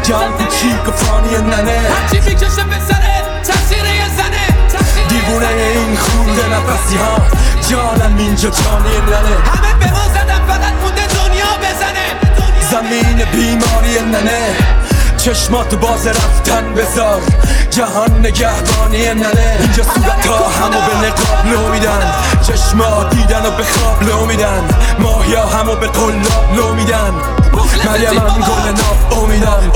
جان کوچیک و فانی ننه هرچی میکشه به سره تقصیر یه زنه دیوونه این خونده نفسی ها جانم اینجا جانی ننه همه به ما زدن فقط مونده دنیا بزنه زمین بیماری ننه چشماتو باز رفتن بذار جهان نگهبانی ننه اینجا صورت ها همو به نقاب لو میدن چشما دیدن و به خواب لو میدن ماهیا همو به قلاب لو میدن مریم هم گل ناف امیدم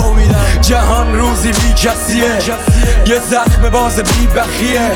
جهان روزی بی کسیه یه زخم باز بی بخیه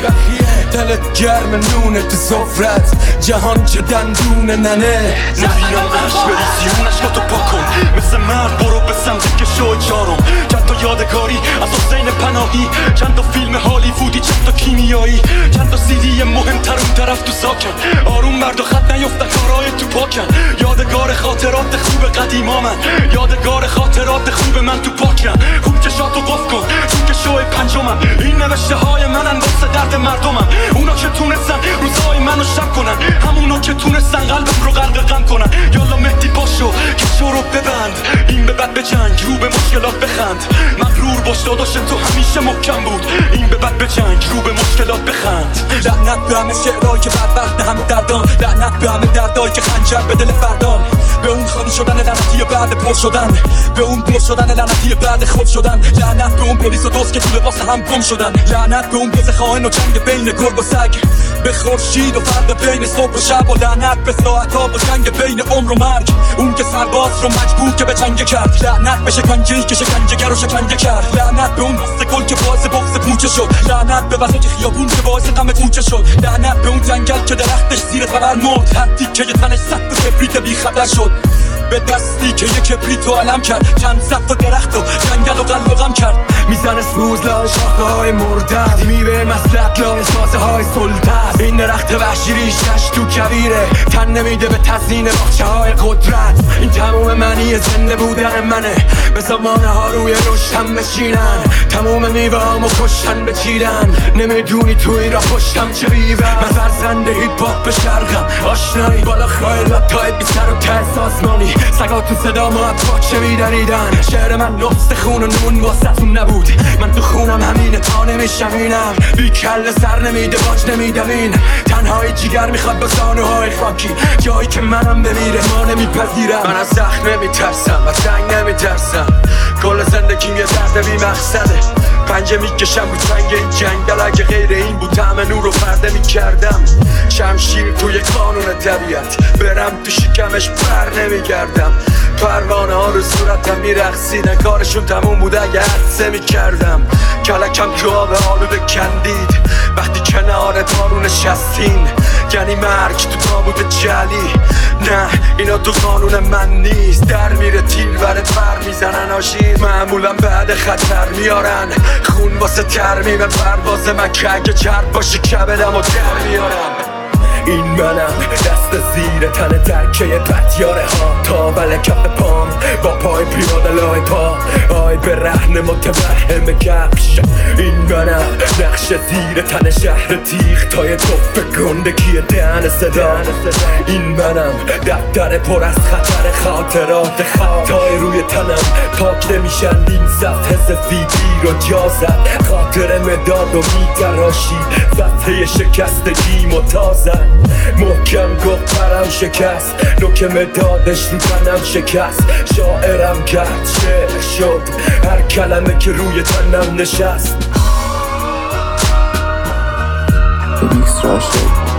دلت گرم نونه تو سفرت جهان چه دندون ننه نبینم عشق بریزی اون عشقاتو پاکن مثل مرد برو به سمت که شو چارم چند تا یادگاری از حسین پناهی چند تا فیلم هالیوودی چند تا کیمیایی چند تا سیدی مهمتر اون طرف تو ساکن آروم مرد و خط نیفتن کارهای تو پاکن یادگار خاطرات خوب قدیما من یادگار خاطرات خوب من تو پاکن خوب چشاتو قف کن چون که شو پنجمم این نوشته های منن واسه درد مردمم اونا که تونستن روزای منو شب کنن همونا که تونستن قلبم رو غرق غم کنن یالا مهدی پاشو که شو رو ببند این به بعد به جنگ رو به مشکلات بخند مغرور باش داداش تو همیشه محکم بود این به بعد به جنگ رو به مشکلات بخند لعنت به همه شعرهایی که بدبخت همه دردان لعنت به همه دردهایی که خنجر به دل فردان به اون خالی شدن لعنتی بعد پر شدن به اون پر شدن لعنتی بعد خوب شدن لعنت به اون پلیس و دوست که تو لباس هم گم شدن لعنت به اون پس خائن و جنگ بین گرگ و سگ به خورشید و فرق بین صبح و شب و لعنت به ساعت‌ها و جنگ بین عمر و مرگ اون که سرباز رو مجبور که به جنگ کرد لعنت به شکنجه‌ای که شکنجه‌گر رو شکنجه کرد لعنت به اون دست گل که باعث بغض پوچه شد لعنت به وسط خیابون که باعث غم کوچه شد لعنت به اون جنگل که درختش زیر تبر مرد هر تیکه تنش سخت و کبریت بی خطر شد به دستی که یک کبریتو علم کرد چند صف و درخت و جنگل و قلب و غم کرد میزن سوز لای شاخه های مرده میوه مسلک لای سازه های سلطت این درخت وحشی ریشش تو کویره تن نمیده به تزیین باغچه های قدرت این تموم معنی زنده بودن منه به زمانه ها روی رشتم بشینن تموم میوه هامو کشتن بچیدن نمیدونی تو این را پشتم چه بیوه من فرزند هیپ هاپ به شرقم آشنایی بالا خایلات تا بی سر و ته سازمانی سگا تو صدا ما پاچه میدریدن شعر من نقص خون و نون واسه‌تون نبود من تو خونم همینه تا نمیشمینم بی کل سر نمیده باج نمیدمین تنهای جیگر میخواد با زانوهای خاکی جایی که منم بمیره ما نمیپذیرم من از زخم نمیترسم از جنگ نمیترسم کل زندگیم یه درد بی مقصده پنجه میکشم رو تنگ این جنگل اگه غیر این بود همه نور و پرده میکردم شمشیر توی قانون طبیعت برم تو شکمش پر نمیگردم پروانه ها رو صورتم میرقصیدن کارشون تموم بود اگه حدسه میکردم کلکم تو آب آلوده کندید وقتی کنار بارون نشستین یعنی مرگ تو تابوت جلی نه اینا تو قانون من نیست در میره تیر برت بر میزنن آشین معمولا بعد خطر میارن خون واسه ترمیم پرواز من که اگه چرب باشه کبدم و در میارم این منم دست زیر تن درکه پتیاره ها تا بله کف پام با پای پیاده لای پا آی به رهن متوهم کفش این منم نقش زیر تن شهر تیغ تای توف گندگی دهن صدا این منم دفتر پر از خطر خاطرات خطای روی تنم پاک نمیشن این صفحه سفیدی رو جا زد خاطر مداد و میتراشی صفحه شکستگی متازد محکم گفت پرم شکست نوک مدادش رو تنم شکست شاعرم کرد شعر شد هر کلمه که روی تنم نشست Extra shit.